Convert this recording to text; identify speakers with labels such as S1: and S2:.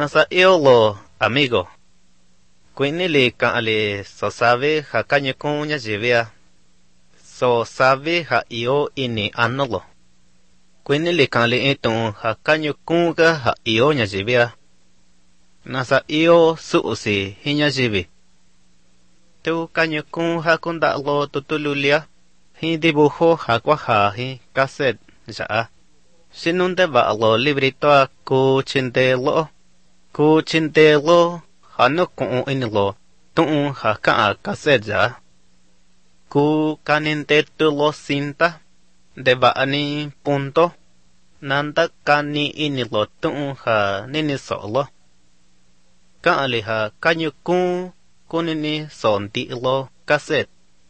S1: Nasa lo amigo. Quindi li cali so sabe ha kanyo kunya jivia. So sabe ha io ini annolo. Quindi li cali itong ha kanyo kunga ha io nya jivia. Nasa io suusi hinya jivi. Tu kanyo kun ha kunda lo tutululia. Hindi buho ha kwa ha hi kaset jaa. Sinunde ba lo librito a ku chinte lo. Ku chinte lo hanu kung inilo tuung ha kaa kaset jaa. Ku kaninte tu lo sinta. De ba ani punto. Nanda kani inilo tuung ha nini solo. Kaali ha kanyo kun kunini sonti lo kaset.